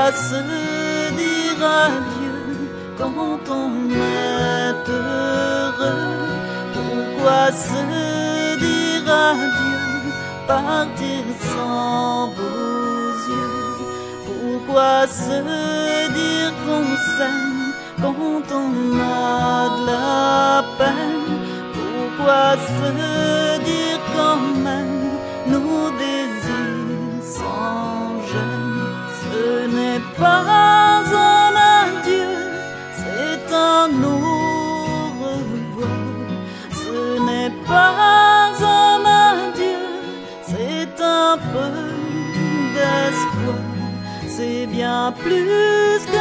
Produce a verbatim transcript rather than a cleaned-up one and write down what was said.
Pourquoi se dire adieu quand on est heureux? Pourquoi se dire adieu, partir sans vos yeux? Pourquoi se dire qu'on s'aime quand on a de la peine? Pourquoi se dire quand même nos désirs sans gêne? Ce n'est pas un adieu, c'est un au revoir. Ce n'est pas un adieu, c'est un peu d'espoir. C'est bien plus que